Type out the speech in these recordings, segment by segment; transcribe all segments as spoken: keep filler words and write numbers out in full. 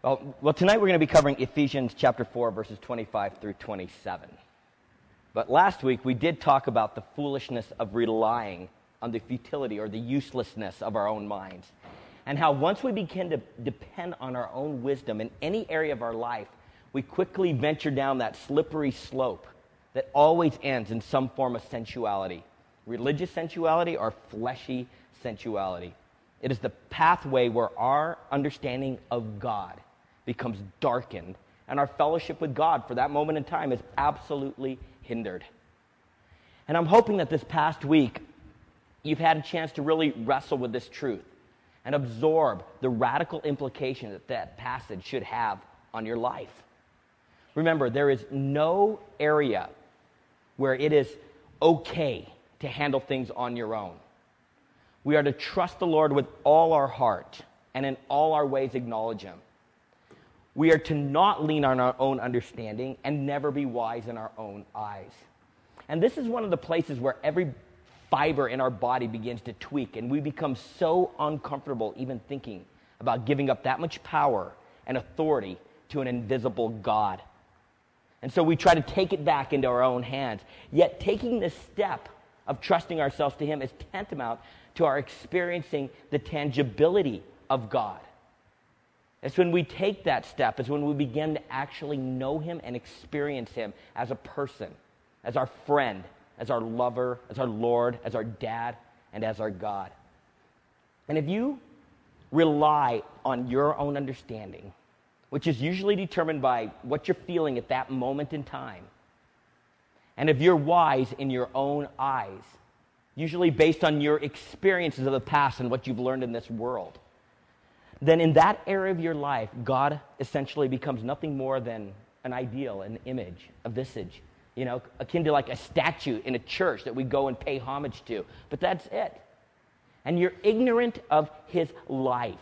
Well, well, tonight we're going to be covering Ephesians chapter four, verses twenty-five through twenty-seven. But last week we did talk about the foolishness of relying on the futility or the uselessness of our own minds, and how once we begin to depend on our own wisdom in any area of our life, we quickly venture down that slippery slope that always ends in some form of sensuality, religious sensuality or fleshy sensuality. It is the pathway where our understanding of God becomes darkened, and our fellowship with God for that moment in time is absolutely hindered. And I'm hoping that this past week, you've had a chance to really wrestle with this truth and absorb the radical implication that that passage should have on your life. Remember, there is no area where it is okay to handle things on your own. We are to trust the Lord with all our heart and in all our ways acknowledge Him. We are to not lean on our own understanding and never be wise in our own eyes. And this is one of the places where every fiber in our body begins to tweak, and we become so uncomfortable even thinking about giving up that much power and authority to an invisible God. And so we try to take it back into our own hands. Yet taking this step of trusting ourselves to Him is tantamount to our experiencing the tangibility of God. It's when we take that step, it's when we begin to actually know Him and experience Him as a person, as our friend, as our lover, as our Lord, as our dad, and as our God. And if you rely on your own understanding, which is usually determined by what you're feeling at that moment in time, and if you're wise in your own eyes, usually based on your experiences of the past and what you've learned in this world, then in that area of your life, God essentially becomes nothing more than an ideal, an image, a visage, you know, akin to like a statue in a church that we go and pay homage to. But that's it. And you're ignorant of His life.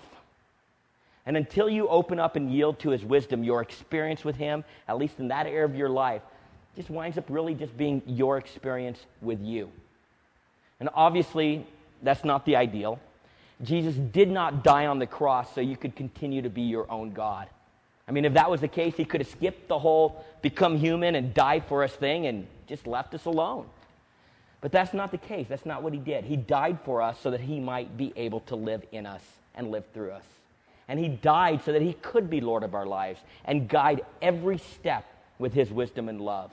And until you open up and yield to His wisdom, your experience with Him, at least in that area of your life, just winds up really just being your experience with you. And obviously, that's not the ideal. Jesus did not die on the cross so you could continue to be your own God. I mean, if that was the case, He could have skipped the whole become human and die for us thing and just left us alone. But that's not the case. That's not what He did. He died for us so that He might be able to live in us and live through us. And He died so that He could be Lord of our lives and guide every step with His wisdom and love.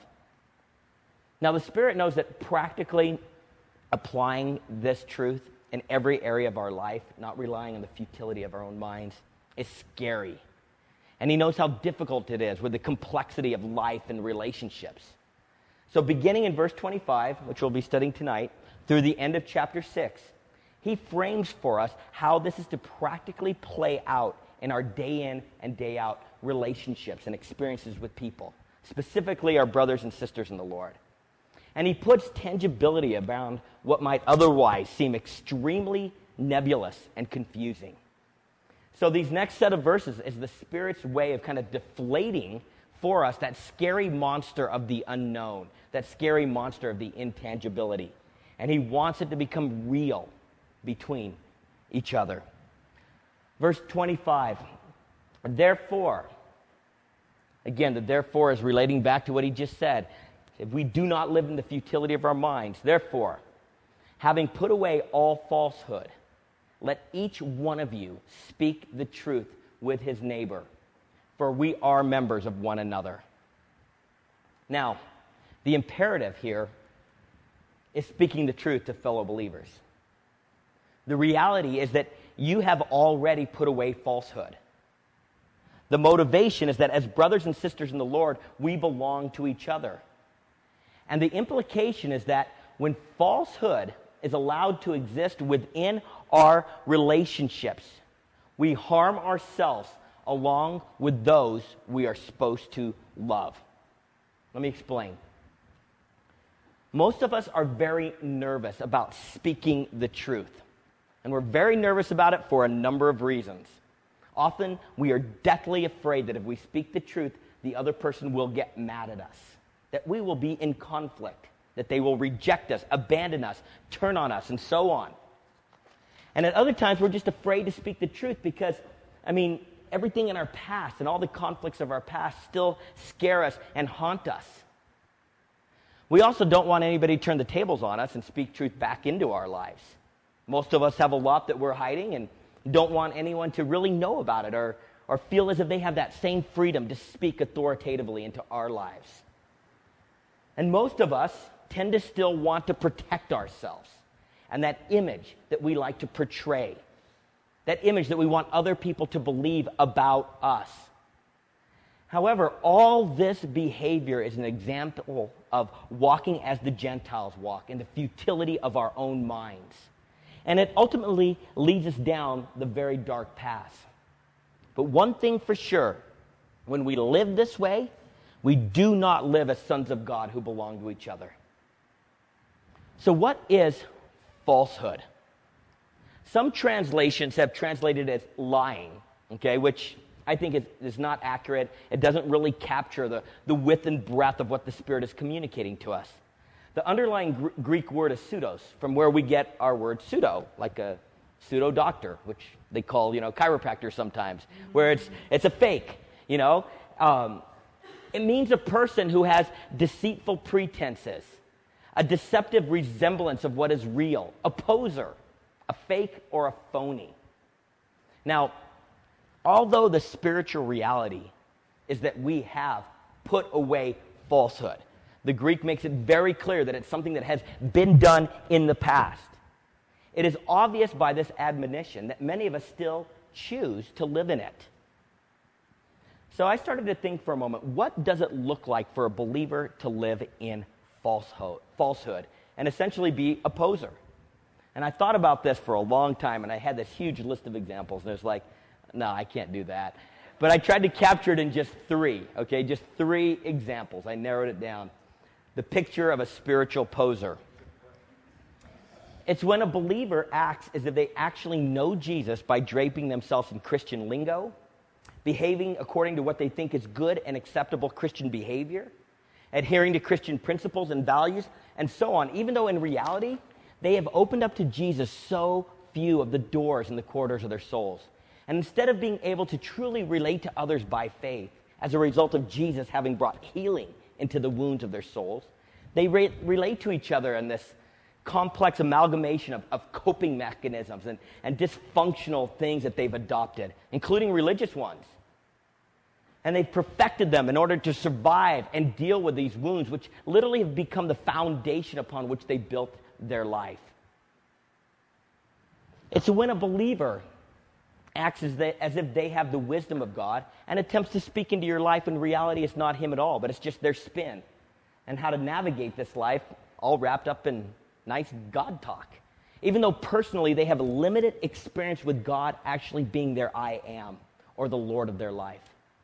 Now, the Spirit knows that practically applying this truth in every area of our life, not relying on the futility of our own minds, is scary. And He knows how difficult it is with the complexity of life and relationships. So beginning in verse twenty-five, which we'll be studying tonight, through the end of chapter six, He frames for us how this is to practically play out in our day in and day out relationships and experiences with people, specifically our brothers and sisters in the Lord. And He puts tangibility around what might otherwise seem extremely nebulous and confusing. So these next set of verses is the Spirit's way of kind of deflating for us that scary monster of the unknown, that scary monster of the intangibility. And He wants it to become real between each other. Verse twenty-five, therefore, again, the therefore is relating back to what He just said. If we do not live in the futility of our minds, therefore, having put away all falsehood, let each one of you speak the truth with his neighbor, for we are members of one another. Now, the imperative here is speaking the truth to fellow believers. The reality is that you have already put away falsehood. The motivation is that as brothers and sisters in the Lord, we belong to each other. And the implication is that when falsehood is allowed to exist within our relationships, we harm ourselves along with those we are supposed to love. Let me explain. Most of us are very nervous about speaking the truth. And we're very nervous about it for a number of reasons. Often, we are deathly afraid that if we speak the truth, the other person will get mad at us, that we will be in conflict, that they will reject us, abandon us, turn on us, and so on. And at other times, we're just afraid to speak the truth because, I mean, everything in our past and all the conflicts of our past still scare us and haunt us. We also don't want anybody to turn the tables on us and speak truth back into our lives. Most of us have a lot that we're hiding and don't want anyone to really know about it or, or feel as if they have that same freedom to speak authoritatively into our lives. And most of us tend to still want to protect ourselves and that image that we like to portray, that image that we want other people to believe about us. However, all this behavior is an example of walking as the Gentiles walk in the futility of our own minds. And it ultimately leads us down the very dark path. But one thing for sure, when we live this way, we do not live as sons of God who belong to each other. So what is falsehood? Some translations have translated it as lying, okay, which I think is, is not accurate. It doesn't really capture the, the width and breadth of what the Spirit is communicating to us. The underlying gr- Greek word is pseudos, from where we get our word pseudo, like a pseudo doctor, which they call, you know, chiropractor sometimes, where it's it's a fake, you know. Um, it means a person who has deceitful pretenses, a deceptive resemblance of what is real, a poser, a fake or a phony. Now, although the spiritual reality is that we have put away falsehood, the Greek makes it very clear that it's something that has been done in the past. It is obvious by this admonition that many of us still choose to live in it. So I started to think for a moment, what does it look like for a believer to live in falsehood, falsehood and essentially be a poser? And I thought about this for a long time, and I had this huge list of examples, and it was like, no, I can't do that. But I tried to capture it in just three, okay, just three examples. I narrowed it down. The picture of a spiritual poser. It's when a believer acts as if they actually know Jesus by draping themselves in Christian lingo, behaving according to what they think is good and acceptable Christian behavior, adhering to Christian principles and values, and so on, even though in reality, they have opened up to Jesus so few of the doors in the corridors of their souls. And instead of being able to truly relate to others by faith, as a result of Jesus having brought healing into the wounds of their souls, they re- relate to each other in this complex amalgamation of, of coping mechanisms and, and dysfunctional things that they've adopted, including religious ones. And they've perfected them in order to survive and deal with these wounds, which literally have become the foundation upon which they built their life. It's when a believer acts as, they, as if they have the wisdom of God and attempts to speak into your life when reality is not him at all, but it's just their spin and how to navigate this life all wrapped up in nice God talk. Even though personally they have a limited experience with God actually being their I am or the Lord of their life.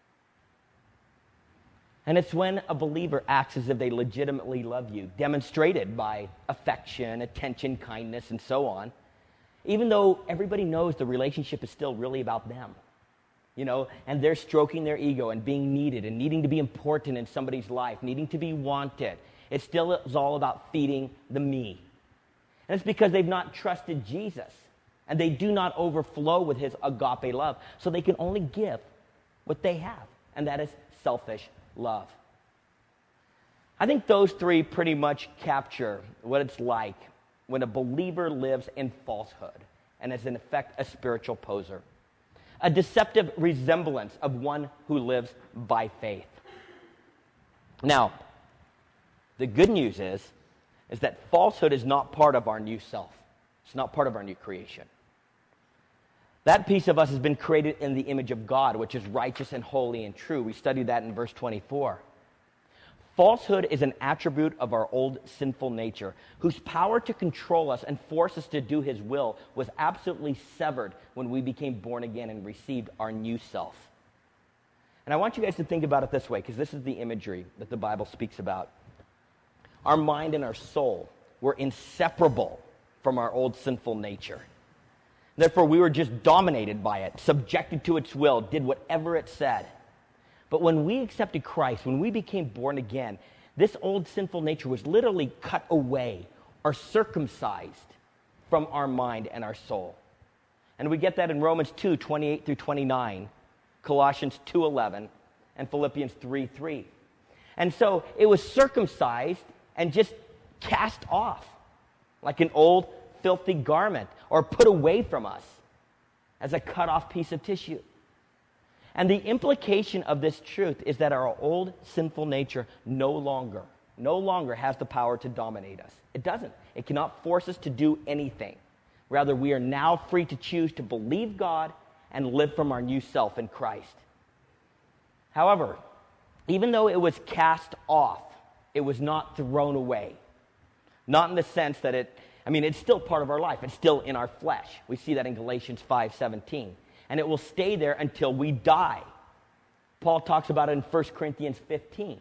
And it's when a believer acts as if they legitimately love you, demonstrated by affection, attention, kindness, and so on, even though everybody knows the relationship is still really about them, you know, and they're stroking their ego and being needed and needing to be important in somebody's life, needing to be wanted. It still is all about feeding the me. And it's because they've not trusted Jesus, and they do not overflow with his agape love, so they can only give what they have, and that is selfish love. I think those three pretty much capture what it's like when a believer lives in falsehood and is in effect a spiritual poser. A deceptive resemblance of one who lives by faith. Now, the good news is, is that falsehood is not part of our new self. It's not part of our new creation. That piece of us has been created in the image of God, which is righteous and holy and true. We studied that in verse twenty-four. Falsehood is an attribute of our old sinful nature, whose power to control us and force us to do his will was absolutely severed when we became born again and received our new self. And I want you guys to think about it this way, because this is the imagery that the Bible speaks about. Our mind and our soul were inseparable from our old sinful nature. Therefore, we were just dominated by it, subjected to its will, did whatever it said. But when we accepted Christ, when we became born again, this old sinful nature was literally cut away or circumcised from our mind and our soul. And we get that in Romans two, twenty-eight through twenty-nine, Colossians two eleven, and Philippians three three. And so it was circumcised and just cast off like an old filthy garment, or put away from us as a cut-off piece of tissue. And the implication of this truth is that our old sinful nature no longer, no longer has the power to dominate us. It doesn't. It cannot force us to do anything. Rather, we are now free to choose to believe God and live from our new self in Christ. However, even though it was cast off, it was not thrown away. Not in the sense that it, I mean, it's still part of our life. It's still in our flesh. We see that in Galatians five seventeen. And it will stay there until we die. Paul talks about it in First Corinthians fifteen.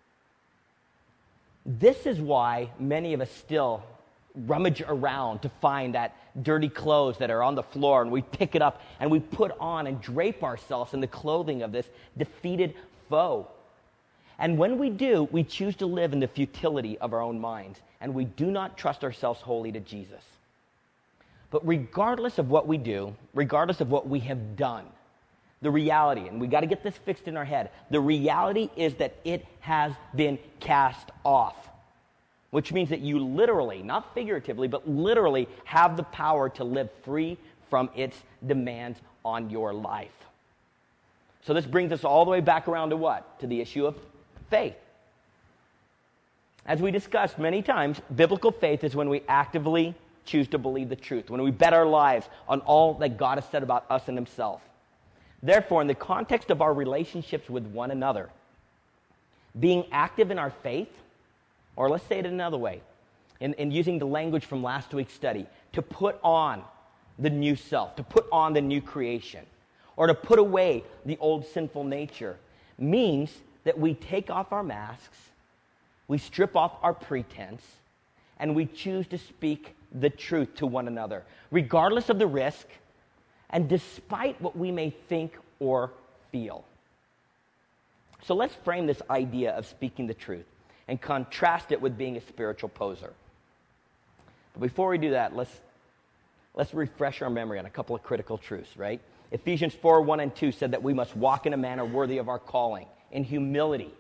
This is why many of us still rummage around to find that dirty clothes that are on the floor, and we pick it up and we put on and drape ourselves in the clothing of this defeated foe. And when we do, we choose to live in the futility of our own minds, and we do not trust ourselves wholly to Jesus. But regardless of what we do, regardless of what we have done, the reality, and we got to get this fixed in our head, the reality is that it has been cast off, which means that you literally, not figuratively, but literally have the power to live free from its demands on your life. So this brings us all the way back around to what? To the issue of faith. As we discussed many times, biblical faith is when we actively choose to believe the truth, when we bet our lives on all that God has said about us and himself. Therefore, in the context of our relationships with one another, being active in our faith, or let's say it another way, in, in using the language from last week's study, to put on the new self, to put on the new creation, or to put away the old sinful nature, means that we take off our masks, we strip off our pretense, and we choose to speak the truth to one another, regardless of the risk, and despite what we may think or feel. So let's frame this idea of speaking the truth and contrast it with being a spiritual poser. But before we do that, let's, let's refresh our memory on a couple of critical truths, right? Ephesians four, one and two said that we must walk in a manner worthy of our calling, in humility.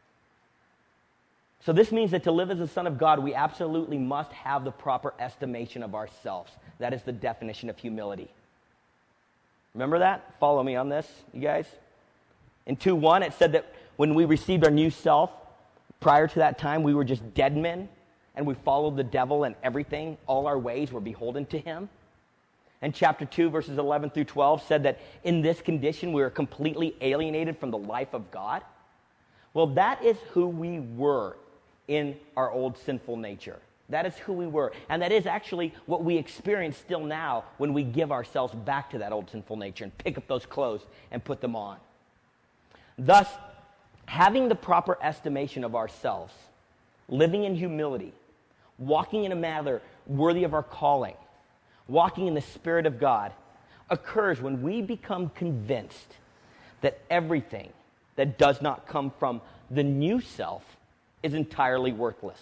So this means that to live as a son of God, we absolutely must have the proper estimation of ourselves. That is the definition of humility. Remember that? Follow me on this, you guys. In two one, it said that when we received our new self, prior to that time, we were just dead men, and we followed the devil and everything. All our ways were beholden to him. And chapter two, verses eleven through twelve said that in this condition, we were completely alienated from the life of God. Well, that is who we were in our old sinful nature. That is who we were. And that is actually what we experience still now when we give ourselves back to that old sinful nature and pick up those clothes and put them on. Thus, having the proper estimation of ourselves, living in humility, walking in a manner worthy of our calling, walking in the Spirit of God, occurs when we become convinced that everything that does not come from the new self is entirely worthless.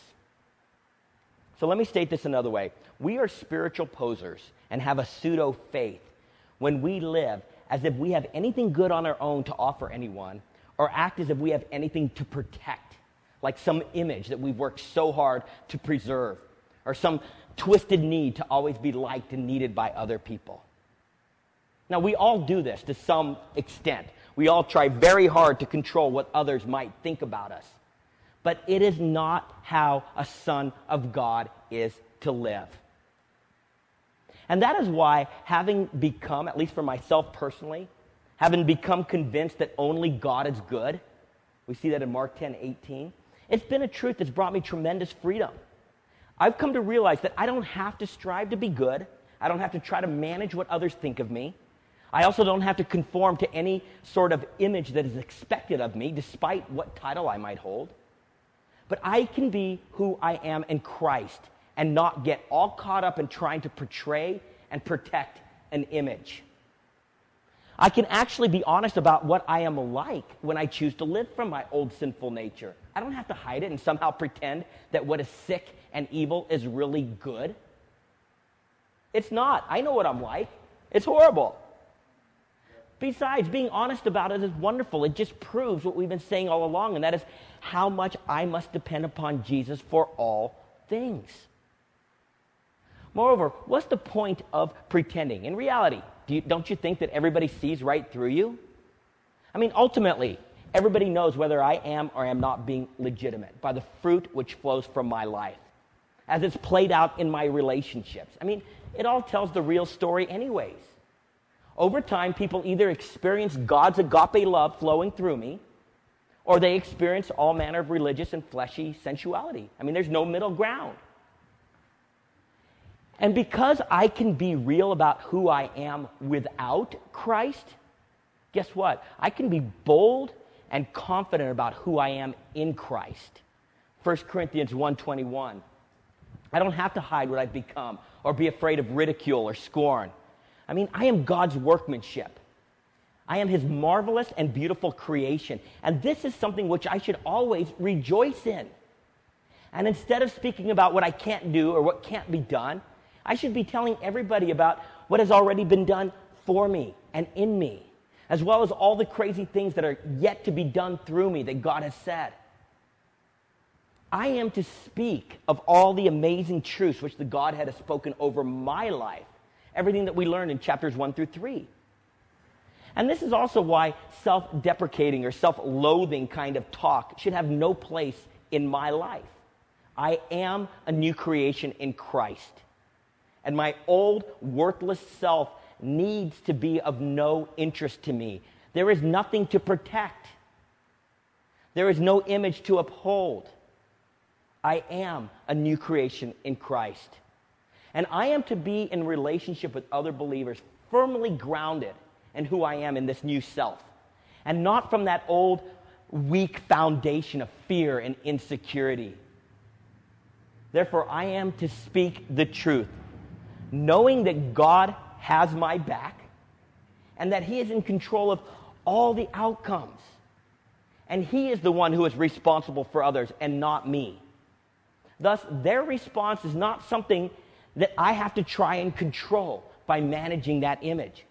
So let me state this another way. We are spiritual posers and have a pseudo-faith when we live as if we have anything good on our own to offer anyone, or act as if we have anything to protect, like some image that we've worked so hard to preserve, or some twisted need to always be liked and needed by other people. Now, we all do this to some extent. We all try very hard to control what others might think about us. But it is not how a son of God is to live. And that is why, having become, at least for myself personally, having become convinced that only God is good, we see that in Mark ten eighteen, it's been a truth that's brought me tremendous freedom. I've come to realize that I don't have to strive to be good. I don't have to try to manage what others think of me. I also don't have to conform to any sort of image that is expected of me, despite what title I might hold. But I can be who I am in Christ and not get all caught up in trying to portray and protect an image. I can actually be honest about what I am like when I choose to live from my old sinful nature. I don't have to hide it and somehow pretend that what is sick and evil is really good. It's not. I know what I'm like. It's horrible. Besides, being honest about it is wonderful. It just proves what we've been saying all along, and that is how much I must depend upon Jesus for all things. Moreover, what's the point of pretending? In reality, do you, don't you think that everybody sees right through you? I mean, ultimately, everybody knows whether I am or am not being legitimate by the fruit which flows from my life, as it's played out in my relationships. I mean, it all tells the real story anyways. Over time, people either experience God's agape love flowing through me, or they experience all manner of religious and fleshy sensuality. I mean, there's no middle ground. And because I can be real about who I am without Christ, guess what? I can be bold and confident about who I am in Christ. First Corinthians one twenty-one. I don't have to hide what I've become or be afraid of ridicule or scorn. I mean, I am God's workmanship. I am his marvelous and beautiful creation. And this is something which I should always rejoice in. And instead of speaking about what I can't do or what can't be done, I should be telling everybody about what has already been done for me and in me, as well as all the crazy things that are yet to be done through me that God has said. I am to speak of all the amazing truths which the Godhead has spoken over my life, everything that we learned in chapters one through three. And this is also why self-deprecating or self-loathing kind of talk should have no place in my life. I am a new creation in Christ. And my old, worthless self needs to be of no interest to me. There is nothing to protect. There is no image to uphold. I am a new creation in Christ. And I am to be in relationship with other believers, firmly grounded in who I am in this new self, and not from that old, weak foundation of fear and insecurity. Therefore, I am to speak the truth, knowing that God has my back and that he is in control of all the outcomes. And he is the one who is responsible for others and not me. Thus, their response is not something that I have to try and control by managing that image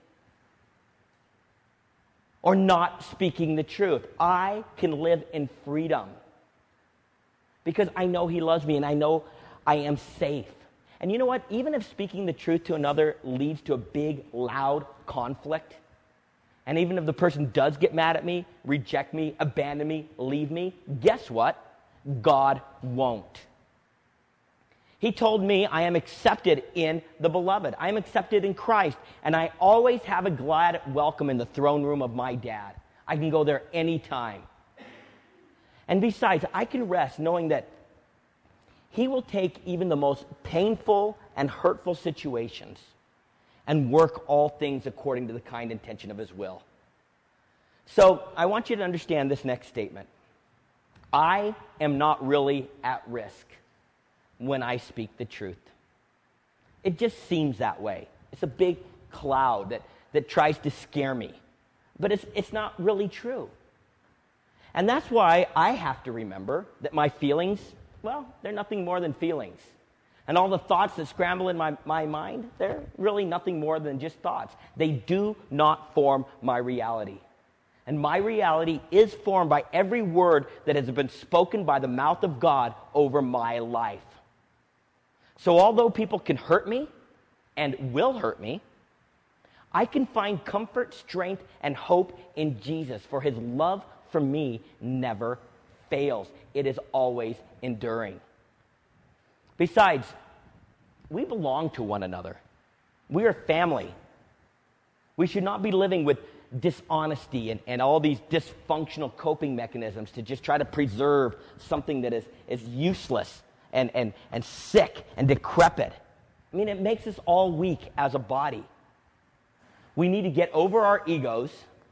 or not speaking the truth. I can live in freedom because I know he loves me and I know I am safe. And you know what? Even if speaking the truth to another leads to a big, loud conflict, and even if the person does get mad at me, reject me, abandon me, leave me, guess what? God won't. He told me I am accepted in the beloved. I am accepted in Christ, and I always have a glad welcome in the throne room of my dad. I can go there anytime. And besides, I can rest knowing that he will take even the most painful and hurtful situations and work all things according to the kind intention of his will. So I want you to understand this next statement. I am not really at risk when I speak the truth. It just seems that way. It's a big cloud that, that tries to scare me. But it's, it's not really true. And that's why I have to remember that my feelings, well, they're nothing more than feelings. And all the thoughts that scramble in my, my mind, they're really nothing more than just thoughts. They do not form my reality. And my reality is formed by every word that has been spoken by the mouth of God over my life. So although people can hurt me and will hurt me, I can find comfort, strength, and hope in Jesus, for his love for me never fails. It is always enduring. Besides, we belong to one another. We are family. We should not be living with dishonesty and, and all these dysfunctional coping mechanisms to just try to preserve something that is, is useless and, and, and sick and decrepit. I mean, it makes us all weak as a body. We need to get over our egos,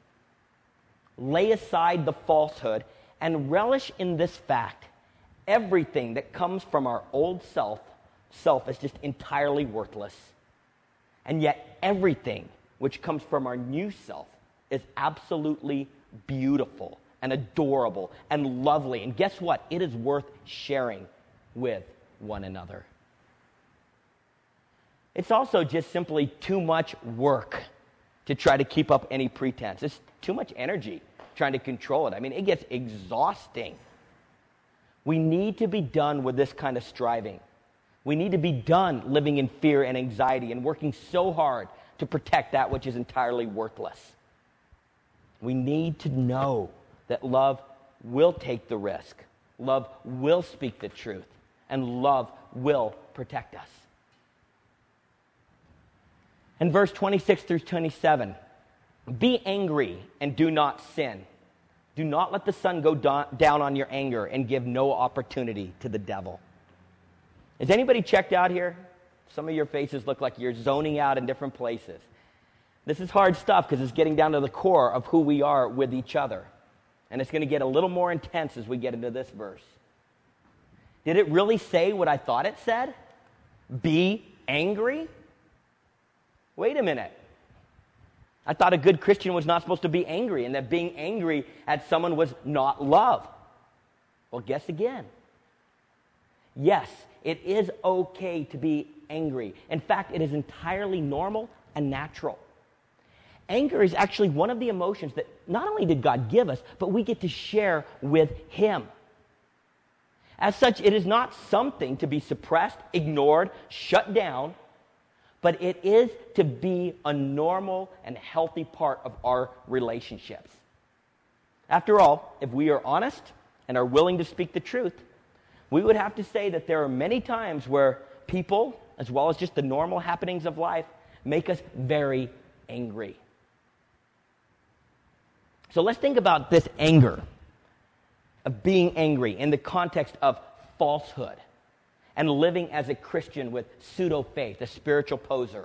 lay aside the falsehood, and relish in this fact. Everything that comes from our old self, self is just entirely worthless. And yet everything which comes from our new self is absolutely beautiful and adorable and lovely. And guess what? It is worth sharing with one another. It's also just simply too much work to try to keep up any pretense. It's too much energy trying to control it. I mean, it gets exhausting. We need to be done with this kind of striving. We need to be done living in fear and anxiety and working so hard to protect that which is entirely worthless. We need to know that love will take the risk. Love will speak the truth. And love will protect us. In verse twenty-six through twenty-seven, be angry and do not sin. Do not let the sun go do- down on your anger and give no opportunity to the devil. Is anybody checked out here? Some of your faces look like you're zoning out in different places. This is hard stuff because it's getting down to the core of who we are with each other. And it's going to get a little more intense as we get into this verse. Did it really say what I thought it said? Be angry? Wait a minute. I thought a good Christian was not supposed to be angry, and that being angry at someone was not love. Well, guess again. Yes, it is okay to be angry. In fact, it is entirely normal and natural. Anger is actually one of the emotions that not only did God give us, but we get to share with Him. As such, it is not something to be suppressed, ignored, shut down, but it is to be a normal and healthy part of our relationships. After all, if we are honest and are willing to speak the truth, we would have to say that there are many times where people, as well as just the normal happenings of life, make us very angry. So let's think about this anger, of being angry in the context of falsehood and living as a Christian with pseudo-faith, a spiritual poser.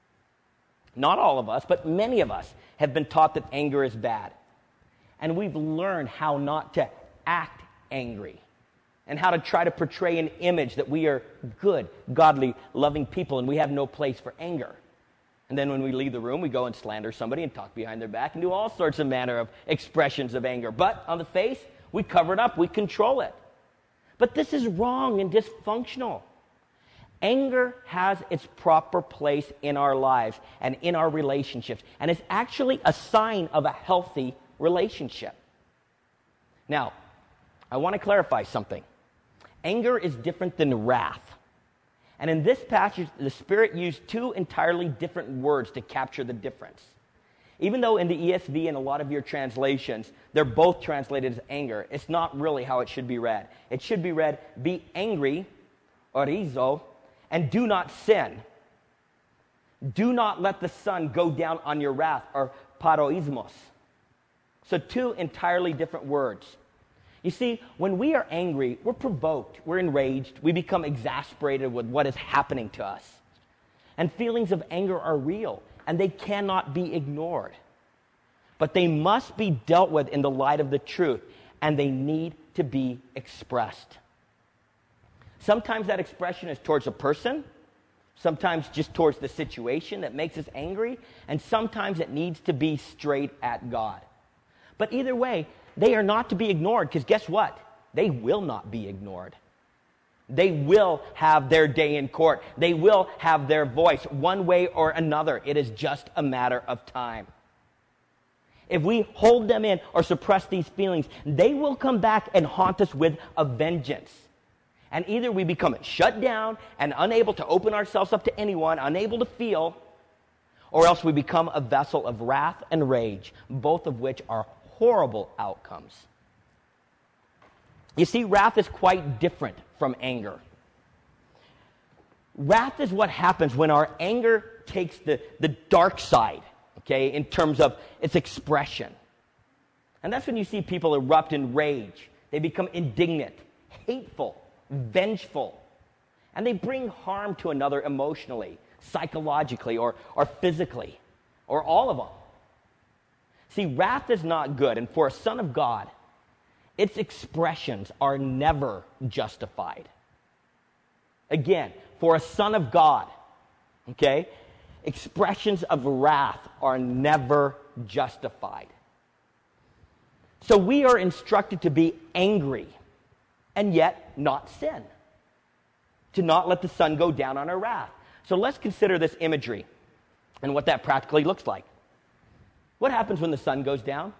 Not all of us, but many of us have been taught that anger is bad. And we've learned how not to act angry and how to try to portray an image that we are good, godly, loving people and we have no place for anger. And then when we leave the room, we go and slander somebody and talk behind their back and do all sorts of manner of expressions of anger. But on the face, we cover it up, we control it. But this is wrong and dysfunctional. Anger has its proper place in our lives and in our relationships, and it's actually a sign of a healthy relationship. Now, I want to clarify something. Anger is different than wrath. And in this passage, the Spirit used two entirely different words to capture the difference. Even though in the E S V and a lot of your translations, they're both translated as anger, it's not really how it should be read. It should be read, be angry, orizo, and do not sin. Do not let the sun go down on your wrath, or paroismos. So two entirely different words. You see, when we are angry, we're provoked, we're enraged, we become exasperated with what is happening to us. And feelings of anger are real, and they cannot be ignored. But they must be dealt with in the light of the truth, and they need to be expressed. Sometimes that expression is towards a person, sometimes just towards the situation that makes us angry, and sometimes it needs to be straight at God. But either way, they are not to be ignored, because guess what? They will not be ignored. They will have their day in court. They will have their voice one way or another. It is just a matter of time. If we hold them in or suppress these feelings, they will come back and haunt us with a vengeance. And either we become shut down and unable to open ourselves up to anyone, unable to feel, or else we become a vessel of wrath and rage, both of which are horrible outcomes. You see, wrath is quite different from anger. Wrath is what happens when our anger takes the, the dark side, okay, in terms of its expression. And that's when you see people erupt in rage. They become indignant, hateful, vengeful, and they bring harm to another emotionally, psychologically, or, or physically, or all of them. See, wrath is not good, and for a son of God, its expressions are never justified. Again, for a son of God, okay, expressions of wrath are never justified. So we are instructed to be angry and yet not sin, to not let the sun go down on our wrath. So let's consider this imagery and what that practically looks like. What happens when the sun goes down?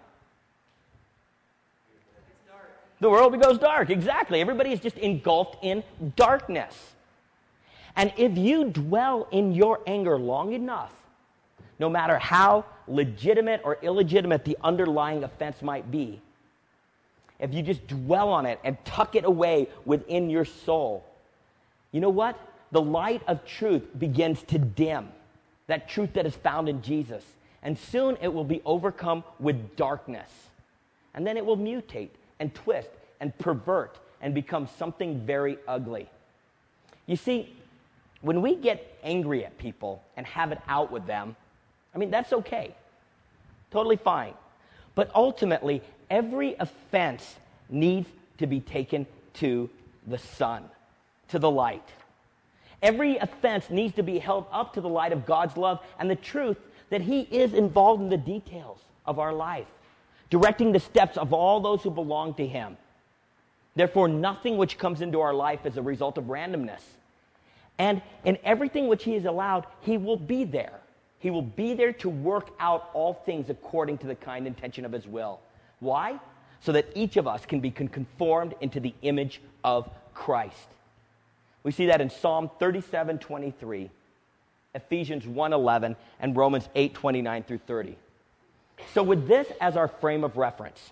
The world goes dark, exactly. Everybody is just engulfed in darkness. And if you dwell in your anger long enough, no matter how legitimate or illegitimate the underlying offense might be, if you just dwell on it and tuck it away within your soul, you know what? The light of truth begins to dim, that truth that is found in Jesus. And soon it will be overcome with darkness. And then it will mutate and twist and pervert and become something very ugly. You see, when we get angry at people and have it out with them, I mean, that's okay. Totally fine. But ultimately, every offense needs to be taken to the sun, to the light. Every offense needs to be held up to the light of God's love and the truth that He is involved in the details of our life, directing the steps of all those who belong to Him. Therefore, nothing which comes into our life is a result of randomness. And in everything which He has allowed, He will be there. He will be there to work out all things according to the kind intention of His will. Why? So that each of us can be conformed into the image of Christ. We see that in Psalm thirty-seven twenty-three, Ephesians one eleven, and Romans eight twenty-nine through thirty. So with this as our frame of reference,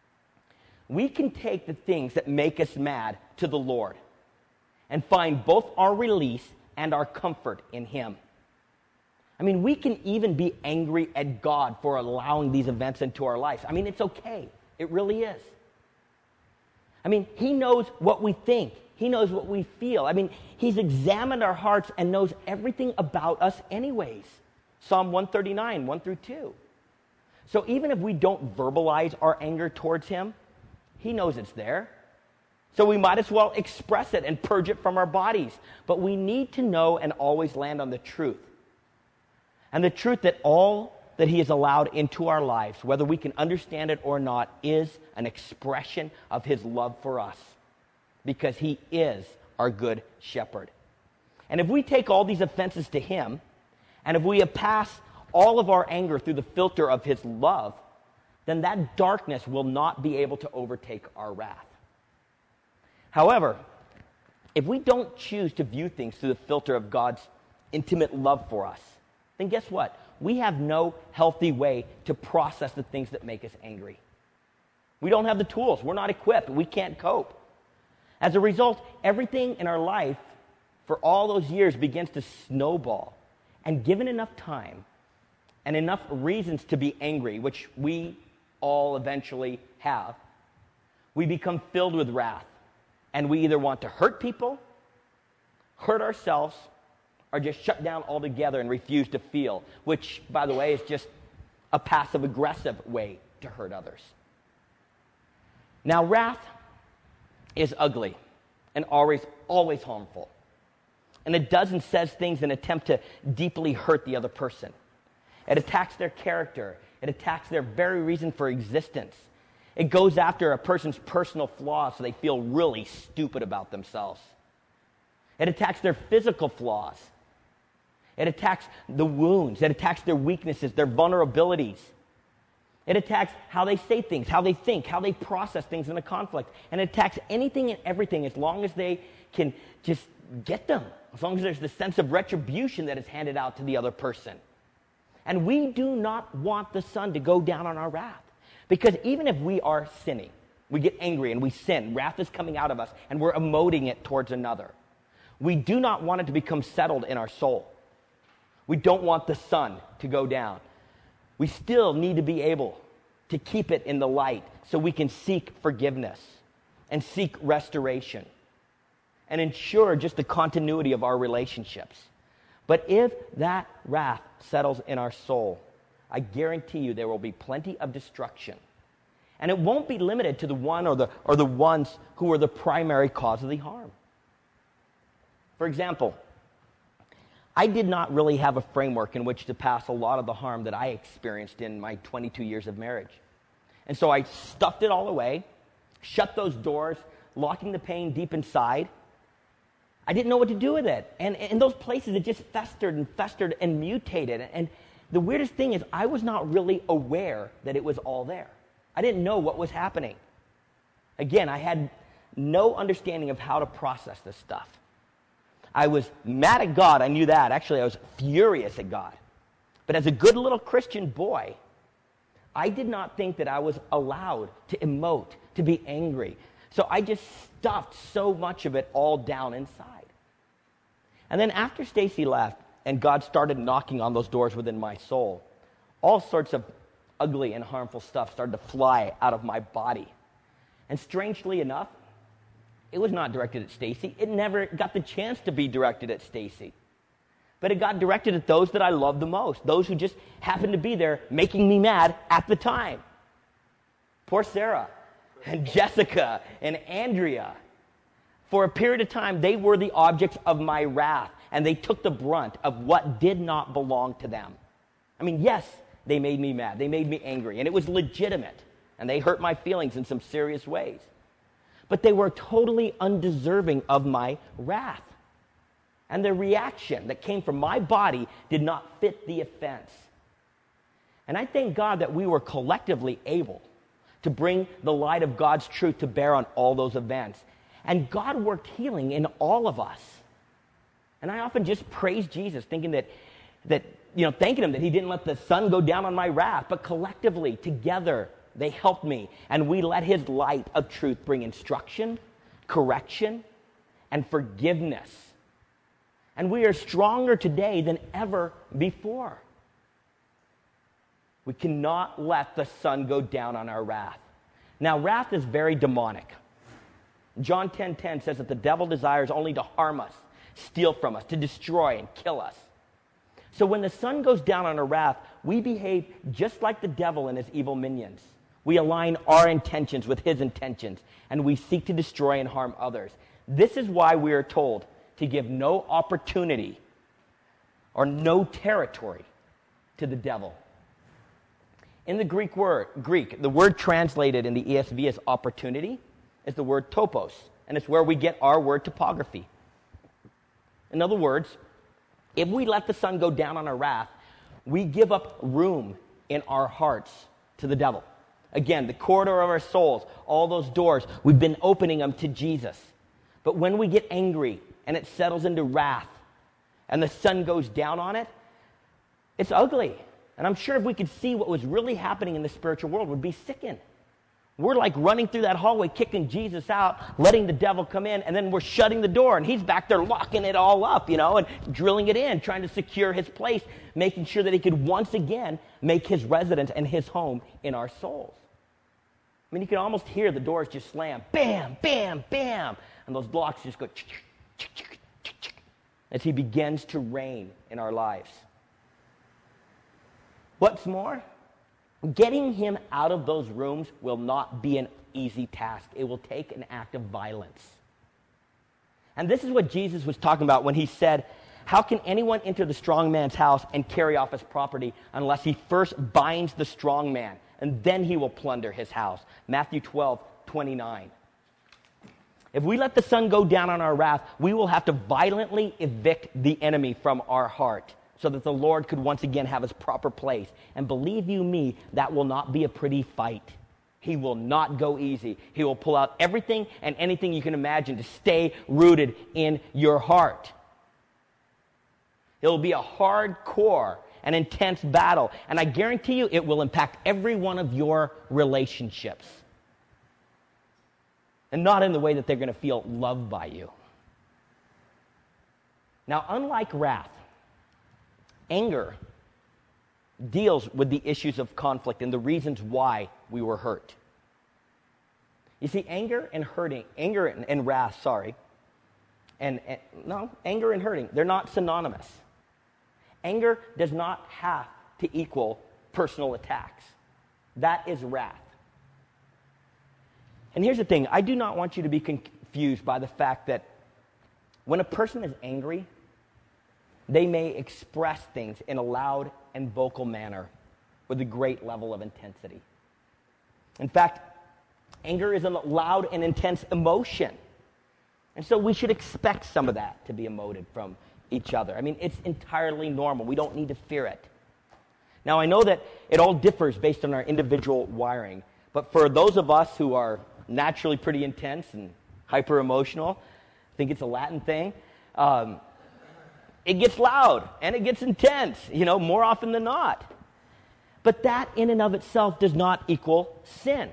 we can take the things that make us mad to the Lord and find both our release and our comfort in Him. I mean, we can even be angry at God for allowing these events into our lives. I mean, it's okay. It really is. I mean, He knows what we think. He knows what we feel. I mean, He's examined our hearts and knows everything about us anyways. Psalm one thirty-nine, one through two. So even if we don't verbalize our anger towards Him, He knows it's there. So we might as well express it and purge it from our bodies. But we need to know and always land on the truth. And the truth that all that He has allowed into our lives, whether we can understand it or not, is an expression of His love for us. Because He is our good shepherd. And if we take all these offenses to Him, and if we pass all of our anger through the filter of His love, then that darkness will not be able to overtake our wrath. However, if we don't choose to view things through the filter of God's intimate love for us, then guess what? We have no healthy way to process the things that make us angry. We don't have the tools. We're not equipped. We can't cope. As a result, everything in our life for all those years begins to snowball. And given enough time and enough reasons to be angry, which we all eventually have, we become filled with wrath. And we either want to hurt people, hurt ourselves, or just shut down altogether and refuse to feel, which, by the way, is just a passive-aggressive way to hurt others. Now, wrath is ugly and always, always harmful. And it does and says things in an attempt to deeply hurt the other person. It attacks their character. It attacks their very reason for existence. It goes after a person's personal flaws so they feel really stupid about themselves. It attacks their physical flaws. It attacks the wounds. It attacks their weaknesses, their vulnerabilities. It attacks how they say things, how they think, how they process things in a conflict. And it attacks anything and everything as long as they can just get them, as long as there's the sense of retribution that is handed out to the other person. And we do not want the sun to go down on our wrath. Because even if we are sinning, we get angry and we sin, wrath is coming out of us, and we're emoting it towards another. We do not want it to become settled in our soul. We don't want the sun to go down. We still need to be able to keep it in the light so we can seek forgiveness and seek restoration and ensure just the continuity of our relationships. But if that wrath settles in our soul, I guarantee you there will be plenty of destruction. And it won't be limited to the one or the, or the ones who are the primary cause of the harm. For example, I did not really have a framework in which to pass a lot of the harm that I experienced in my twenty-two years of marriage. And so I stuffed it all away, shut those doors, locking the pain deep inside. I didn't know what to do with it. And in those places, it just festered and festered and mutated. And The weirdest thing is I was not really aware that it was all there. I didn't know what was happening. Again, I had no understanding of how to process this stuff. I was mad at God. I knew that. Actually, I was furious at God. But as a good little Christian boy, I did not think that I was allowed to emote, to be angry. So I just stuffed so much of it all down inside. And then after Stacy left and God started knocking on those doors within my soul, all sorts of ugly and harmful stuff started to fly out of my body. And strangely enough, it was not directed at Stacy. It never got the chance to be directed at Stacy. But it got directed at those that I loved the most, those who just happened to be there making me mad at the time. Poor Sarah and Jessica and Andrea. For a period of time, they were the objects of my wrath, and they took the brunt of what did not belong to them. I mean, yes, they made me mad. They made me angry, and it was legitimate, and they hurt my feelings in some serious ways. But they were totally undeserving of my wrath. And the reaction that came from my body did not fit the offense. And I thank God that we were collectively able to bring the light of God's truth to bear on all those events. And God worked healing in all of us. And I often just praise Jesus, thinking that, that, you know, thanking him that he didn't let the sun go down on my wrath, but collectively, together, they helped me. And we let his light of truth bring instruction, correction, and forgiveness. And we are stronger today than ever before. We cannot let the sun go down on our wrath. Now, wrath is very demonic. John ten ten says that the devil desires only to harm us, steal from us, to destroy and kill us. So when the sun goes down on our wrath, we behave just like the devil and his evil minions. We align our intentions with his intentions, and we seek to destroy and harm others. This is why we are told to give no opportunity or no territory to the devil. In the Greek word, Greek, the word translated in the E S V as opportunity is the word topos, and it's where we get our word topography. In other words, if we let the sun go down on our wrath, we give up room in our hearts to the devil. Again, the corridor of our souls, all those doors, we've been opening them to Jesus. But when we get angry and it settles into wrath and the sun goes down on it, it's ugly. And I'm sure if we could see what was really happening in the spiritual world, we'd be sickened. We're like running through that hallway, kicking Jesus out, letting the devil come in, and then we're shutting the door, and he's back there locking it all up, you know, and drilling it in, trying to secure his place, making sure that he could once again make his residence and his home in our souls. I mean, you can almost hear the doors just slam, bam, bam, bam, and those locks just go as he begins to reign in our lives. What's more, getting him out of those rooms will not be an easy task. It will take an act of violence. And this is what Jesus was talking about when he said, how can anyone enter the strong man's house and carry off his property unless he first binds the strong man, and then he will plunder his house? Matthew twelve twenty-nine. If we let the sun go down on our wrath, we will have to violently evict the enemy from our heart, so that the Lord could once again have his proper place. And believe you me, that will not be a pretty fight. He will not go easy. He will pull out everything and anything you can imagine to stay rooted in your heart. It will be a hardcore and intense battle. And I guarantee you it will impact every one of your relationships. And not in the way that they're going to feel loved by you. Now, unlike wrath, anger deals with the issues of conflict and the reasons why we were hurt. You see, anger and hurting, anger and, and wrath, sorry, and, and no, anger and hurting, they're not synonymous. Anger does not have to equal personal attacks. That is wrath. And here's the thing, I do not want you to be confused by the fact that when a person is angry, they may express things in a loud and vocal manner with a great level of intensity. In fact, anger is a loud and intense emotion. And so we should expect some of that to be emoted from each other. I mean, it's entirely normal. We don't need to fear it. Now, I know that it all differs based on our individual wiring, but for those of us who are naturally pretty intense and hyper-emotional, I think it's a Latin thing, um, it gets loud and it gets intense, you know, more often than not. But that in and of itself does not equal sin.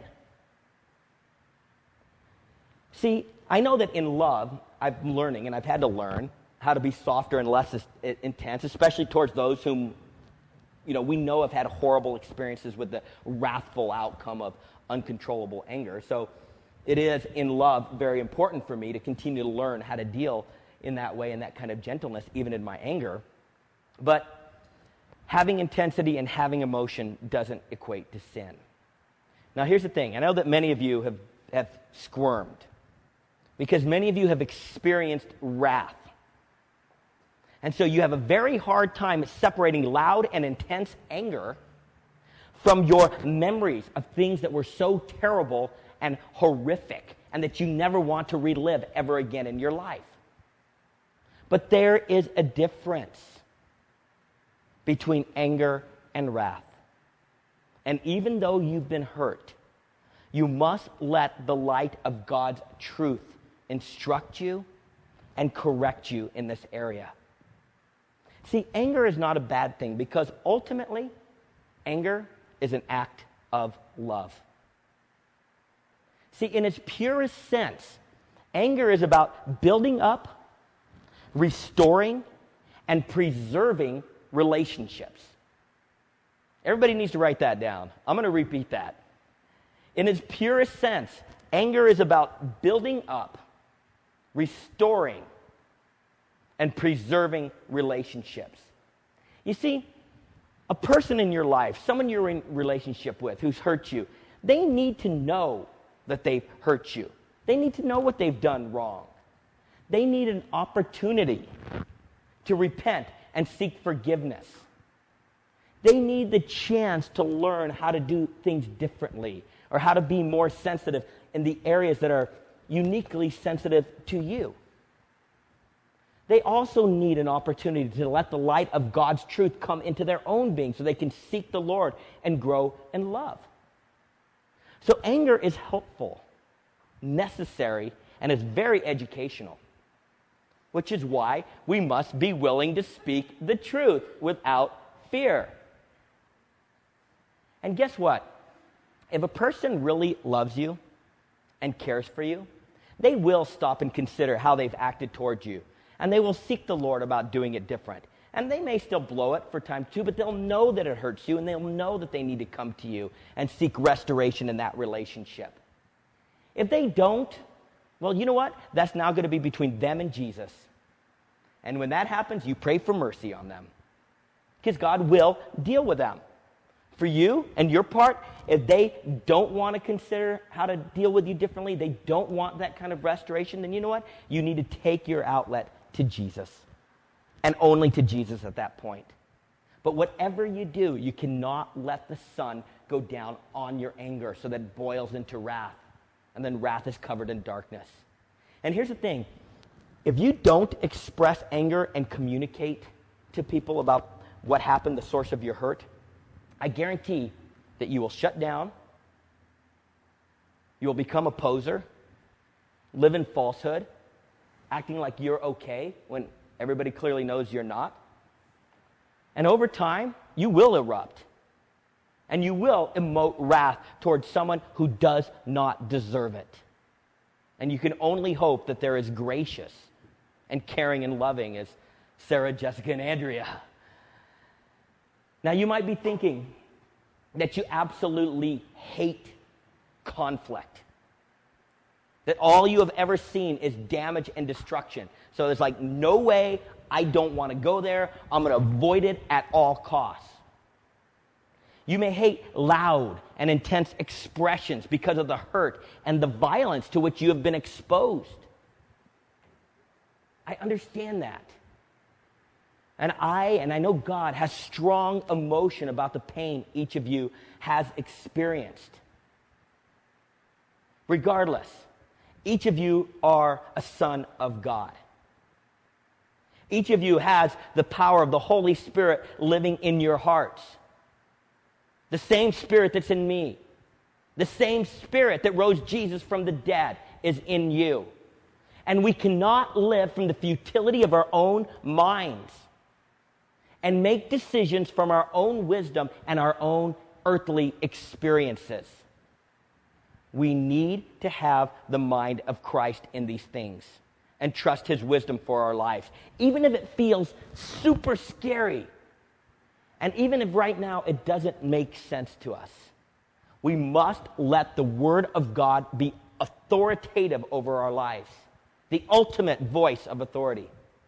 See, I know that in love, I'm learning, and I've had to learn, how to be softer and less intense, especially towards those whom, you know, we know have had horrible experiences with the wrathful outcome of uncontrollable anger. So it is, in love, very important for me to continue to learn how to deal in that way, in that kind of gentleness, even in my anger. But having intensity and having emotion doesn't equate to sin. Now, here's the thing. I know that many of you have, have squirmed because many of you have experienced wrath. And so you have a very hard time separating loud and intense anger from your memories of things that were so terrible and horrific and that you never want to relive ever again in your life. But there is a difference between anger and wrath. And even though you've been hurt, you must let the light of God's truth instruct you and correct you in this area. See, anger is not a bad thing because ultimately, anger is an act of love. See, in its purest sense, anger is about building up, restoring, and preserving relationships. Everybody needs to write that down. I'm going to repeat that. In its purest sense, anger is about building up, restoring, and preserving relationships. You see, a person in your life, someone you're in relationship with who's hurt you, they need to know that they've hurt you. They need to know what they've done wrong. They need an opportunity to repent and seek forgiveness. They need the chance to learn how to do things differently or how to be more sensitive in the areas that are uniquely sensitive to you. They also need an opportunity to let the light of God's truth come into their own being so they can seek the Lord and grow in love. So anger is helpful, necessary, and is very educational, which is why we must be willing to speak the truth without fear. And guess what? If a person really loves you and cares for you, they will stop and consider how they've acted towards you. And they will seek the Lord about doing it different. And they may still blow it for time too, but they'll know that it hurts you, and they'll know that they need to come to you and seek restoration in that relationship. If they don't, well, you know what? That's now going to be between them and Jesus. And when that happens, you pray for mercy on them. Because God will deal with them. For you and your part, if they don't want to consider how to deal with you differently, they don't want that kind of restoration, then you know what? You need to take your outlet to Jesus. And only to Jesus at that point. But whatever you do, you cannot let the sun go down on your anger so that it boils into wrath. And then wrath is covered in darkness. And here's the thing. If you don't express anger and communicate to people about what happened, the source of your hurt, I guarantee that you will shut down, you will become a poser, live in falsehood, acting like you're okay when everybody clearly knows you're not. And over time, you will erupt. And you will emote wrath towards someone who does not deserve it. And you can only hope that they're as gracious and caring and loving as Sarah, Jessica, and Andrea. Now, you might be thinking that you absolutely hate conflict. That all you have ever seen is damage and destruction. So there's like, no way, I don't want to go there. I'm going to avoid it at all costs. You may hate loud and intense expressions because of the hurt and the violence to which you have been exposed. I understand that. And I, and I know God has strong emotion about the pain each of you has experienced. Regardless, each of you are a son of God. Each of you has the power of the Holy Spirit living in your hearts. The same Spirit that's in me, the same Spirit that rose Jesus from the dead is in you. And we cannot live from the futility of our own minds and make decisions from our own wisdom and our own earthly experiences. We need to have the mind of Christ in these things and trust His wisdom for our lives, even if it feels super scary. And even if right now it doesn't make sense to us, we must let the Word of God be authoritative over our lives, the ultimate voice of authority.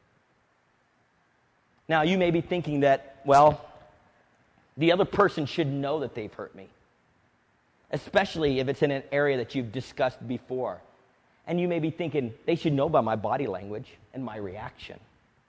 Now, you may be thinking that, well, the other person should know that they've hurt me, especially if it's in an area that you've discussed before. And you may be thinking, they should know by my body language and my reaction.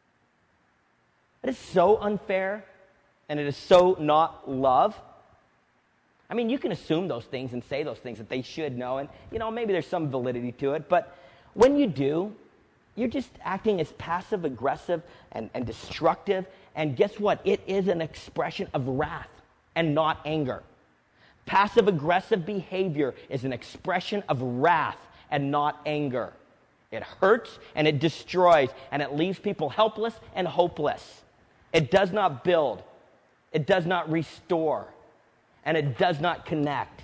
It is so unfair, and it is so not love. I mean, you can assume those things and say those things that they should know, and, you know, maybe there's some validity to it, but when you do, you're just acting as passive-aggressive and, and destructive, and guess what? It is an expression of wrath and not anger. Passive-aggressive behavior is an expression of wrath and not anger. It hurts and it destroys, and it leaves people helpless and hopeless. It does not build. It does not restore. And it does not connect.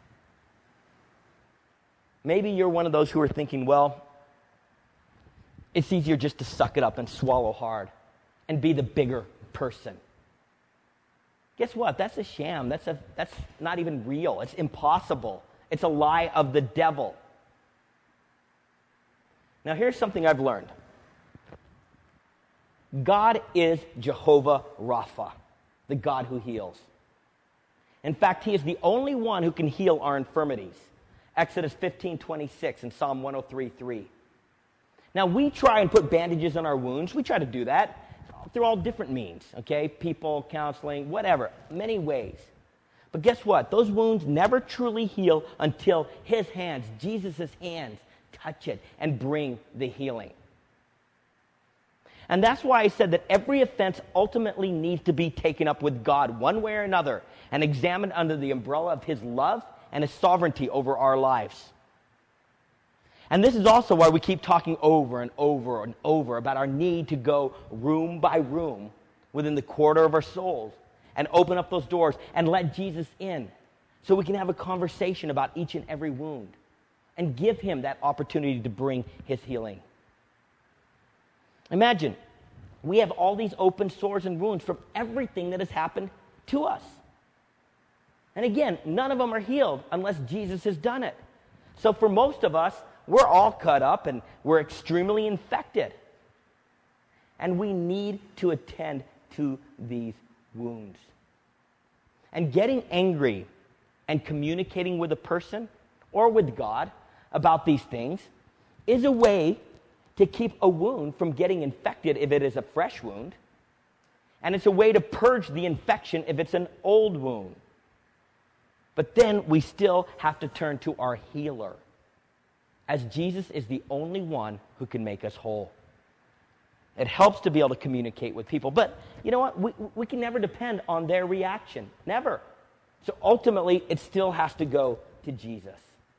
Maybe you're one of those who are thinking, well, it's easier just to suck it up and swallow hard and be the bigger person. Guess what? That's a sham. That's a, that's not even real. It's impossible. It's a lie of the devil. Now, here's something I've learned. God is Jehovah Rapha, the God who heals. In fact, He is the only one who can heal our infirmities. Exodus fifteen twenty-six and Psalm one oh three three. Now, we try and put bandages on our wounds. We try to do that through all different means, okay? People, counseling, whatever, many ways. But guess what? Those wounds never truly heal until His hands, Jesus' hands, touch it and bring the healing. And that's why I said that every offense ultimately needs to be taken up with God one way or another and examined under the umbrella of His love and His sovereignty over our lives. And this is also why we keep talking over and over and over about our need to go room by room within the quarter of our souls and open up those doors and let Jesus in so we can have a conversation about each and every wound and give Him that opportunity to bring His healing. Imagine, we have all these open sores and wounds from everything that has happened to us. And again, none of them are healed unless Jesus has done it. So for most of us, we're all cut up and we're extremely infected. And we need to attend to these wounds. And getting angry and communicating with a person or with God about these things is a way to keep a wound from getting infected if it is a fresh wound. And it's a way to purge the infection if it's an old wound. But then we still have to turn to our healer, as Jesus is the only one who can make us whole. It helps to be able to communicate with people. But you know what? We, we can never depend on their reaction. Never. So ultimately, it still has to go to Jesus.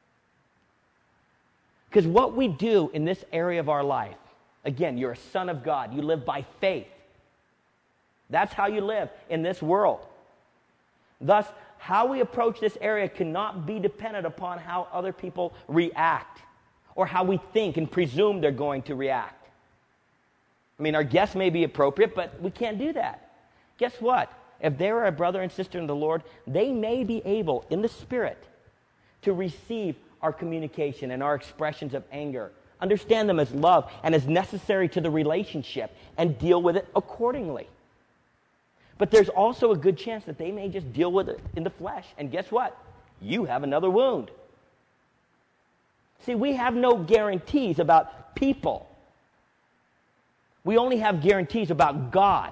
Because what we do in this area of our life, again, you're a son of God. You live by faith. That's how you live in this world. Thus, how we approach this area cannot be dependent upon how other people react or how we think and presume they're going to react. I mean, our guess may be appropriate, but we can't do that. Guess what? If they're a brother and sister in the Lord, they may be able, in the Spirit, to receive our communication and our expressions of anger, understand them as love and as necessary to the relationship, and deal with it accordingly. But there's also a good chance that they may just deal with it in the flesh. And guess what? You have another wound. See, we have no guarantees about people. We only have guarantees about God.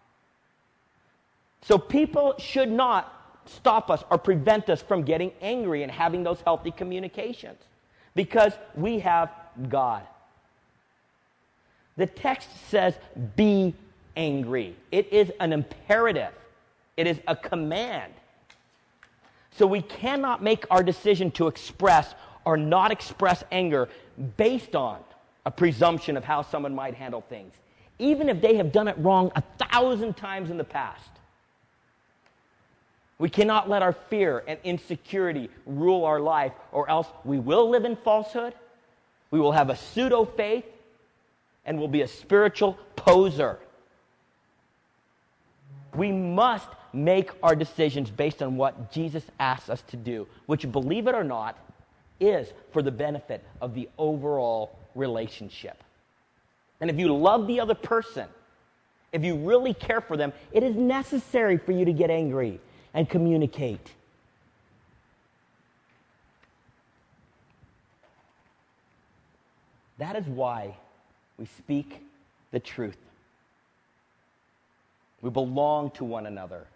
So people should not stop us or prevent us from getting angry and having those healthy communications, because we have God. The text says, be angry. It is an imperative. It is a command. So we cannot make our decision to express or not express anger based on a presumption of how someone might handle things, even if they have done it wrong a thousand times in the past. We cannot let our fear and insecurity rule our life, or else we will live in falsehood, we will have a pseudo-faith, and will be a spiritual poser. We must make our decisions based on what Jesus asks us to do, which, believe it or not, is for the benefit of the overall relationship. And if you love the other person, if you really care for them, it is necessary for you to get angry and communicate. That is why we speak the truth. We belong to one another.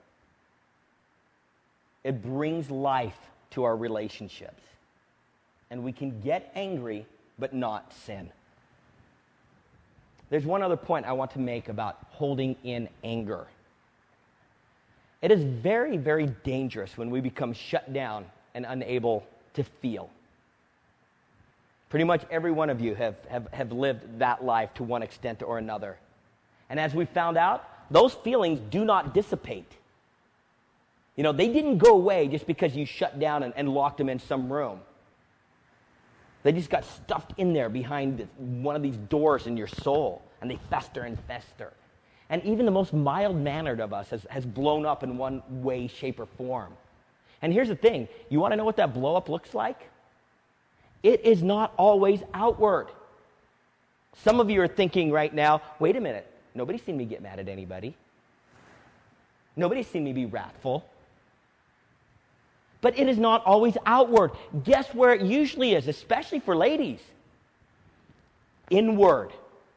It brings life to our relationships. And we can get angry, but not sin. There's one other point I want to make about holding in anger. It is very, very dangerous when we become shut down and unable to feel. Pretty much every one of you have, have, have lived that life to one extent or another. And as we found out, those feelings do not dissipate. You know, they didn't go away just because you shut down and, and locked them in some room. They just got stuffed in there behind one of these doors in your soul, and they fester and fester. And even the most mild-mannered of us has, has blown up in one way, shape, or form. And here's the thing. You want to know what that blow-up looks like? It is not always outward. Some of you are thinking right now, wait a minute, nobody's seen me get mad at anybody. Nobody's seen me be wrathful. But it is not always outward. Guess where it usually is, especially for ladies? Inward.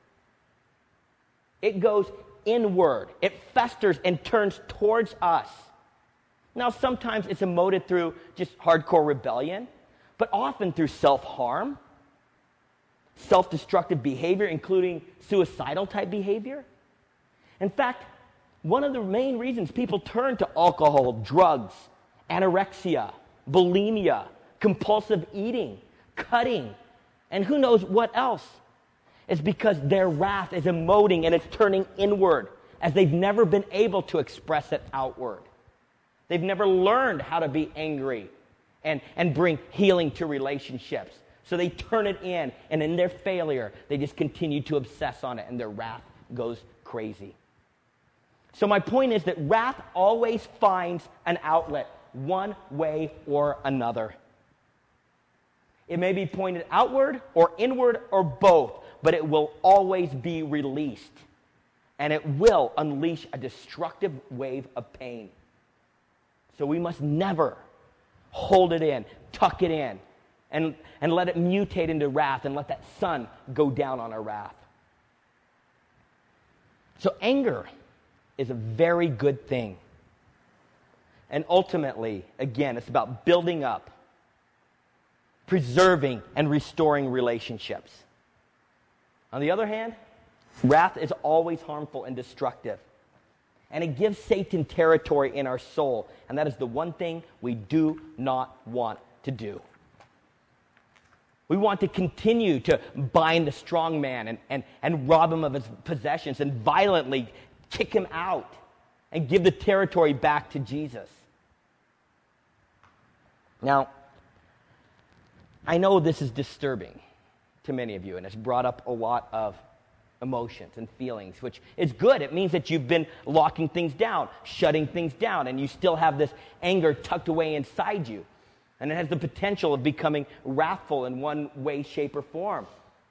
It goes inward. It festers and turns towards us. Now, sometimes it's emoted through just hardcore rebellion, but often through self-harm, self-destructive behavior, including suicidal type behavior. In fact, one of the main reasons people turn to alcohol, drugs, anorexia, bulimia, compulsive eating, cutting, and who knows what else, is because their wrath is emoting and it's turning inward, as they've never been able to express it outward. They've never learned how to be angry and, and bring healing to relationships. So they turn it in, and in their failure, they just continue to obsess on it, and their wrath goes crazy. So my point is that wrath always finds an outlet, one way or another. It may be pointed outward or inward or both, but it will always be released, and it will unleash a destructive wave of pain. So we must never hold it in, tuck it in, and, and let it mutate into wrath and let that sun go down on our wrath. So anger is a very good thing. And ultimately, again, it's about building up, preserving, and restoring relationships. On the other hand, wrath is always harmful and destructive. And it gives Satan territory in our soul. And that is the one thing we do not want to do. We want to continue to bind the strong man and, and, and rob him of his possessions and violently kick him out and give the territory back to Jesus. Now, I know this is disturbing to many of you, and it's brought up a lot of emotions and feelings, which is good. It means that you've been locking things down, shutting things down, and you still have this anger tucked away inside you. And it has the potential of becoming wrathful in one way, shape, or form.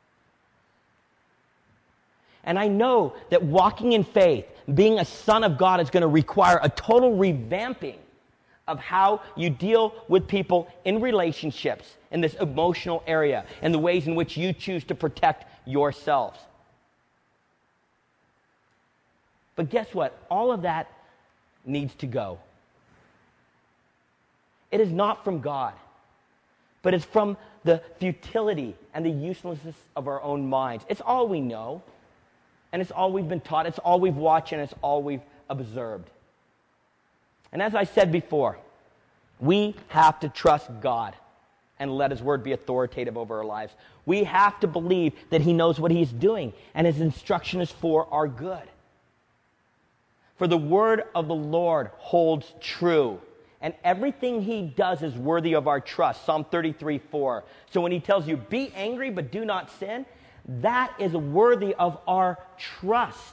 And I know that walking in faith, being a son of God, is going to require a total revamping of how you deal with people in relationships in this emotional area and the ways in which you choose to protect yourselves. But guess what? All of that needs to go. It is not from God, but it's from the futility and the uselessness of our own minds. It's all we know, and it's all we've been taught, it's all we've watched, and it's all we've observed. And as I said before, We have to trust God and let His word be authoritative over our lives. We have to believe that He knows what He's doing, and His instruction is for our good. For the word of the Lord holds true, and everything He does is worthy of our trust. Psalm thirty-three four. So when He tells you, be angry but do not sin, that is worthy of our trust.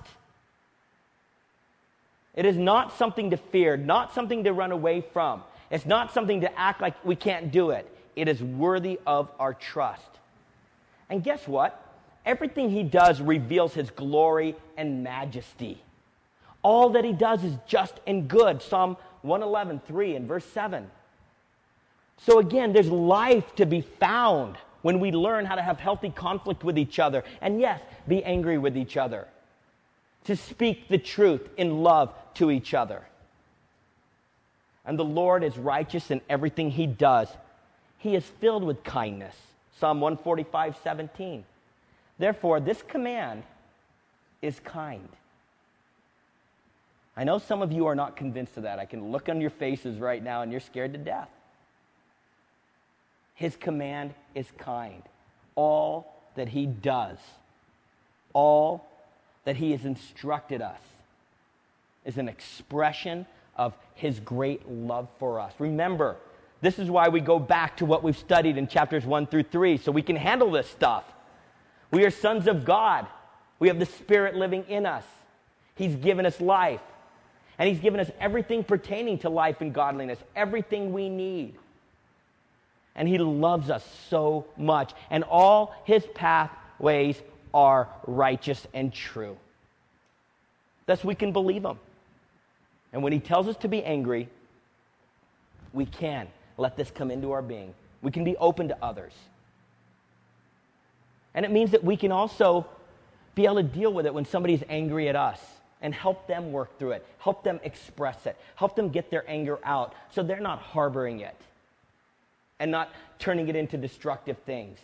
It is not something to fear, not something to run away from. It's not something to act like we can't do it. It is worthy of our trust. And guess what? Everything He does reveals His glory and majesty. All that He does is just and good. Psalm one eleven, three and verse seven. So again, there's life to be found when we learn how to have healthy conflict with each other. And yes, be angry with each other. To speak the truth in love to each other. And the Lord is righteous in everything He does. He is filled with kindness. Psalm one forty-five, seventeen. Therefore, this command is kind. I know some of you are not convinced of that. I can look on your faces right now and you're scared to death. His command is kind. All that He does, all that He has instructed us, is an expression of His great love for us. Remember, this is why we go back to what we've studied in chapters one through three, so we can handle this stuff. We are sons of God. We have the Spirit living in us. He's given us life. And He's given us everything pertaining to life and godliness, everything we need. And He loves us so much. And all His pathways are righteous and true. Thus we can believe Him. And when He tells us to be angry, we can let this come into our being. We can be open to others. And it means that we can also be able to deal with it when somebody's angry at us and help them work through it, help them express it, help them get their anger out so they're not harboring it and not turning it into destructive things.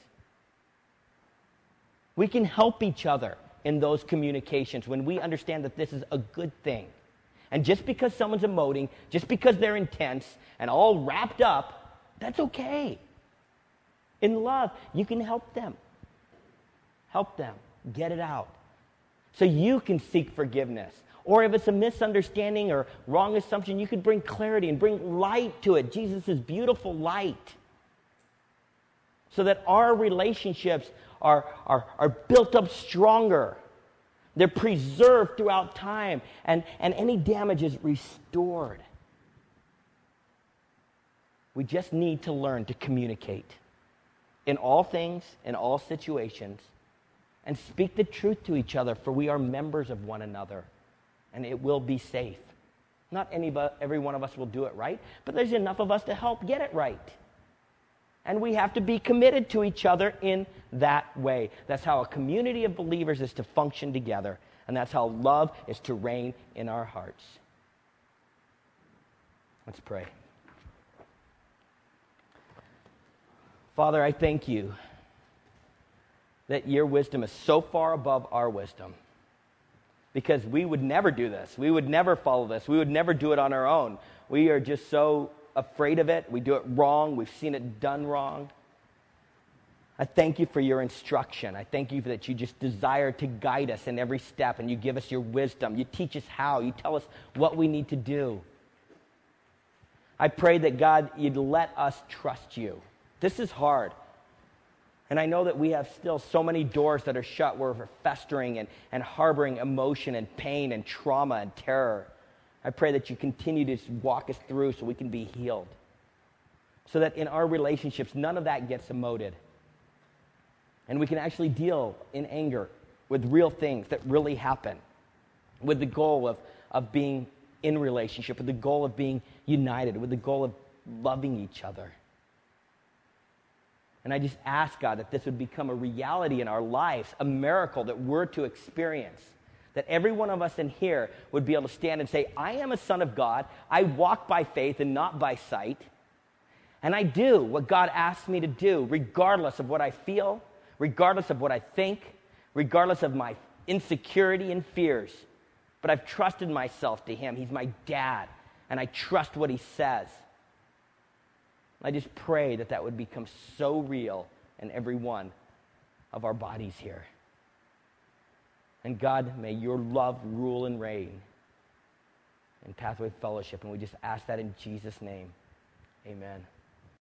We can help each other in those communications when we understand that this is a good thing. And just because someone's emoting, just because they're intense and all wrapped up, that's okay. In love, you can help them. Help them get it out. So you can seek forgiveness. Or if it's a misunderstanding or wrong assumption, you can bring clarity and bring light to it. Jesus' beautiful light. So that our relationships are, are, are built up stronger. They're preserved throughout time. And, and any damage is restored. We just need to learn to communicate. In all things, in all situations. And speak the truth to each other, for we are members of one another. And it will be safe. Not any, every one of us will do it right, but there's enough of us to help get it right. And we have to be committed to each other in that way. That's how a community of believers is to function together. And that's how love is to reign in our hearts. Let's pray. Father, I thank You that Your wisdom is so far above our wisdom. Because we would never do this. We would never follow this. We would never do it on our own. We are just so afraid of it. We do it wrong. We've seen it done wrong. I thank You for Your instruction. I thank You that You just desire to guide us in every step, and You give us Your wisdom. You teach us how. You tell us what we need to do. I pray that, God, You'd let us trust You. This is hard. And I know that we have still so many doors that are shut where we're festering and, and harboring emotion and pain and trauma and terror. I pray that You continue to walk us through so we can be healed. So that in our relationships, none of that gets emoted. And we can actually deal in anger with real things that really happen. With the goal of, of being in relationship, with the goal of being united, with the goal of loving each other. And I just ask, God, that this would become a reality in our lives, a miracle that we're to experience. That every one of us in here would be able to stand and say, I am a son of God. I walk by faith and not by sight. And I do what God asks me to do, regardless of what I feel, regardless of what I think, regardless of my insecurity and fears. But I've trusted myself to Him. He's my dad, and I trust what He says. I just pray that that would become so real in every one of our bodies here. And God, may your love rule and reign in Pathway Fellowship. And we just ask that in Jesus' name. Amen.